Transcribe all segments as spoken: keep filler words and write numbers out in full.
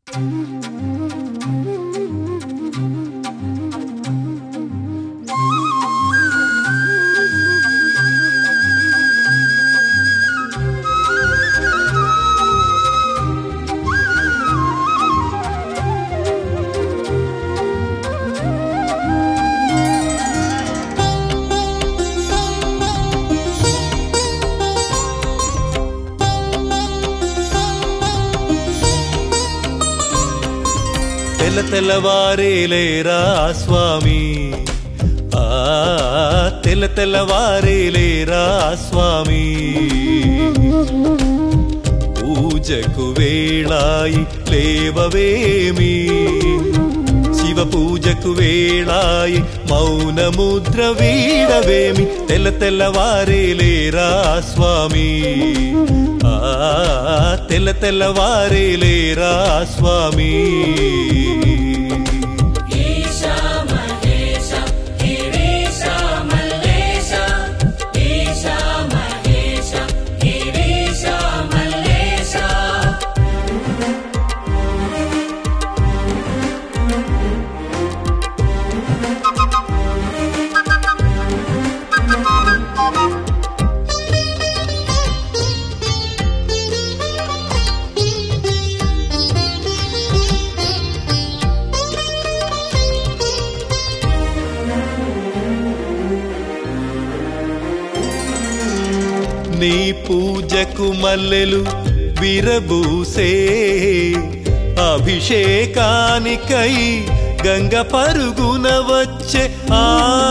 తెల్ల తెల్లవారేలేరా స్వామి, ఆ తెల్ల తెల్లవారేలేరా స్వామి. పూజకు వేళాయి లేవవేమి, శివ పూజకు వేళాయి మౌన ముద్ర వీడవేమి. తెల్ల తెల్లవారేలేరా స్వామి, ఆ తెల్ల తెల్లవారేలేరా స్వామి. నీ పూజకు మల్లెలు విరబూసే, అభిషేకానికై గంగ పరుగున వచ్చే. ఆ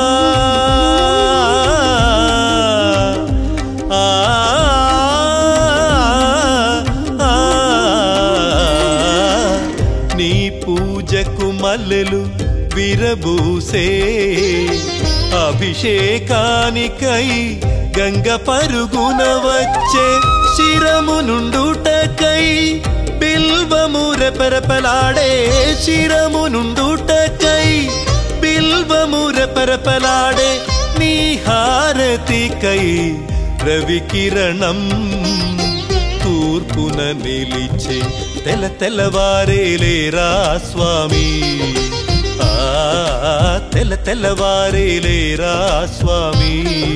నీ పూజకు మల్లెలు విరబూసే, అభిషేకానికై గంగ పరుగున వచ్చే. శిరము నుండుటకై బిల్వము రెపరెపలాడే, శిరము నుండుటకై బిల్వము రెపరెపలాడే. నీ హారతికై రవికిరణం తూర్పున నిలిచే. తెల్ల తెల్లవారేలేరా స్వామి, ఆ తెల్ల తెల్లవారేలేరా స్వామి.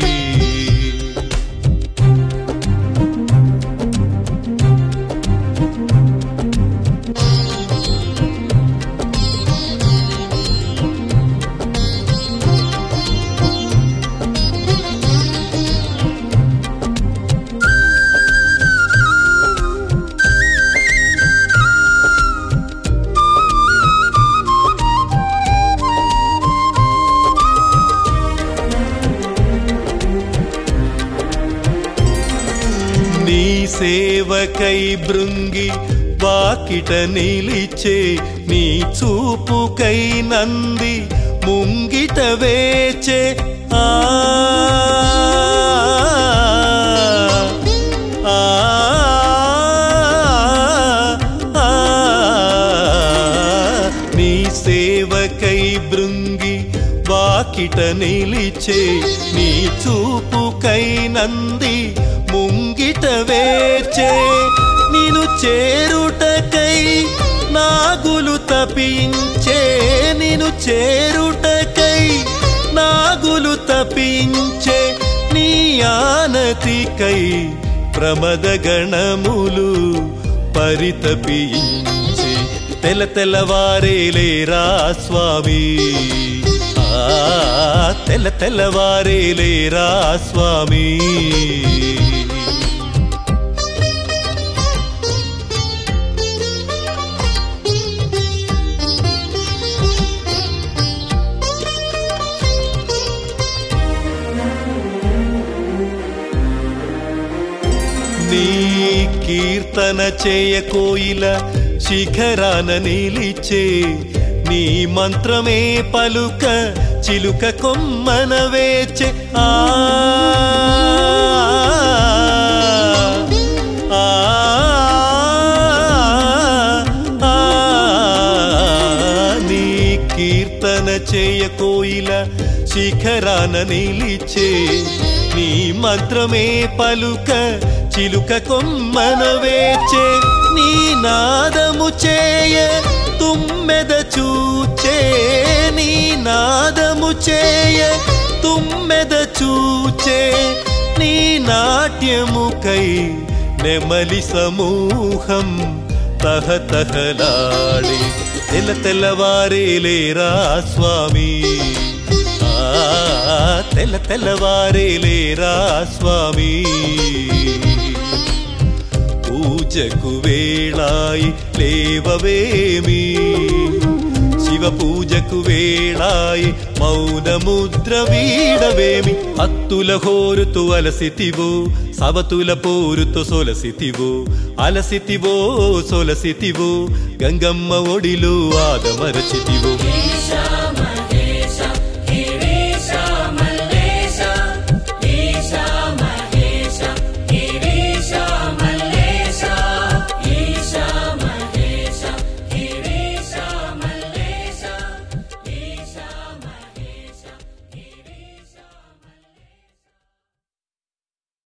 సేవకై బృంగి వాకిట నిలిచే. నీ చూపుకై నంది ముంగిట వేచే. ఆ నీ సేవకై బృంగి వాకిట నిలిచే. నీ చూపుకై నంది ముంగిట వేచే. నిను చేరుటకై నాగులు తపించే, నిను చేరుటకై నాగులు తపించే. నీ ఆనతికై ప్రమద గణములు పరితపించే. తెల్ల తెల్లవారేలేరా స్వామి, ఆ తెల్ల తెల్లవారేలేరా స్వామి. నీ కీర్తన చేయ కోయిల శిఖరాన నిలిచే. నీ మంత్రమే పలుక చిలుక కొమ్మన వేచే. ఆ నీ కీర్తన చేయ కోయిల శిఖరాన నిలిచే. నీ మంత్రమే పలుక చిలుక కొమ్మన వేచే. నీ నాదము చేయ తుమ్మెద చూచే నీ నాదము చేయ తుమ్మెద చూచే నీ నాట్యముకై నెమలి సమూహం తహతహలాడి తెల్ల తెల్లవారేలేరా స్వామి ఆ తెల్ల తెల్లవారేలేరా స్వామి పూజకు వేళాయి లేవవేమి శివ పూజకు వేళాయి మౌనముద్ర వీడవేమి అత్తుల హోరుతు అలసితివో సవతుల పోరుతు సొలసితివో అలసితివో సొలసితివో గంగమ్మ ఒడిలో ఆదమరచితివో